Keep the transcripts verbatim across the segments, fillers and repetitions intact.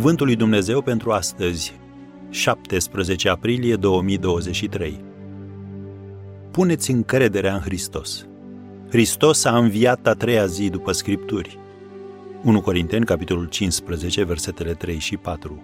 Cuvântul lui Dumnezeu pentru astăzi, șaptesprezece aprilie două mii douăzeci și trei. Puneți încrederea în Hristos. Hristos a înviat a treia zi după Scripturi. unu Corinteni, capitolul cincisprezece, versetele trei și patru.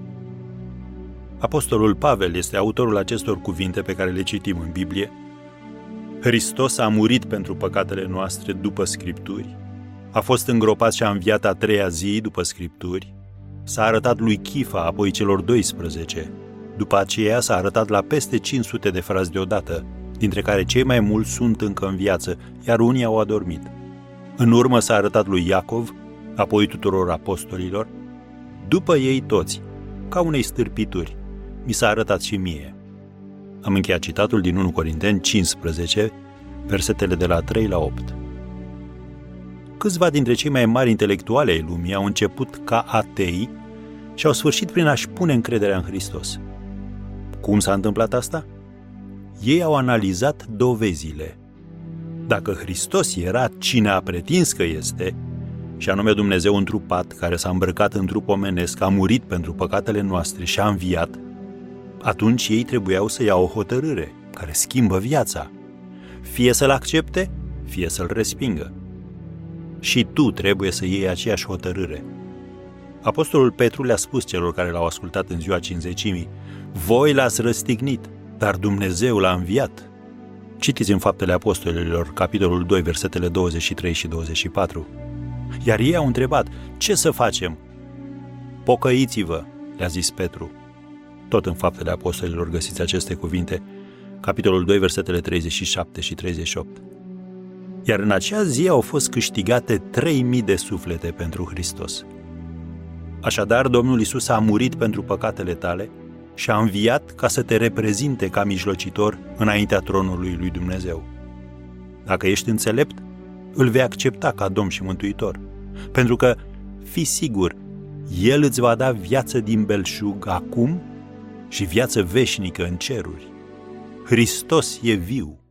Apostolul Pavel este autorul acestor cuvinte pe care le citim în Biblie. Hristos a murit pentru păcatele noastre după Scripturi, a fost îngropat și a înviat a treia zi după Scripturi, s-a arătat lui Chifa, apoi celor doisprezece. După aceea s-a arătat la peste cinci sute de frați deodată, dintre care cei mai mulți sunt încă în viață, iar unii au adormit. În urmă s-a arătat lui Iacov, apoi tuturor apostolilor. După ei toți, ca unei stârpituri, mi s-a arătat și mie. Am încheiat citatul din unu Corinteni cincisprezece, versetele de la trei la opt. Câțiva dintre cei mai mari intelectuali ai lumii au început ca atei și au sfârșit prin a-și pune încrederea în Hristos. Cum s-a întâmplat asta? Ei au analizat dovezile. Dacă Hristos era cine a pretins că este, și anume Dumnezeu întrupat, care s-a îmbrăcat în trup omenesc, a murit pentru păcatele noastre și a înviat, atunci ei trebuiau să ia o hotărâre care schimbă viața. Fie să-l accepte, fie să-l respingă. Și tu trebuie să iei aceeași hotărâre. Apostolul Petru le-a spus celor care l-au ascultat în ziua Cincizecimii: voi l-ați răstignit, dar Dumnezeu l-a înviat. Citiți în Faptele Apostolilor, capitolul doi, versetele douăzeci și trei și douăzeci și patru. Iar ei au întrebat: ce să facem? Pocăiți-vă, le-a zis Petru. Tot în Faptele Apostolilor găsiți aceste cuvinte, capitolul doi, versetele treizeci și șapte și treizeci și opt. Iar în acea zi au fost câștigate trei mii de suflete pentru Hristos. Așadar, Domnul Iisus a murit pentru păcatele tale și a înviat ca să te reprezinte ca mijlocitor înaintea tronului lui Dumnezeu. Dacă ești înțelept, îl vei accepta ca Domn și Mântuitor, pentru că, fii sigur, El îți va da viață din belșug acum și viață veșnică în ceruri. Hristos e viu.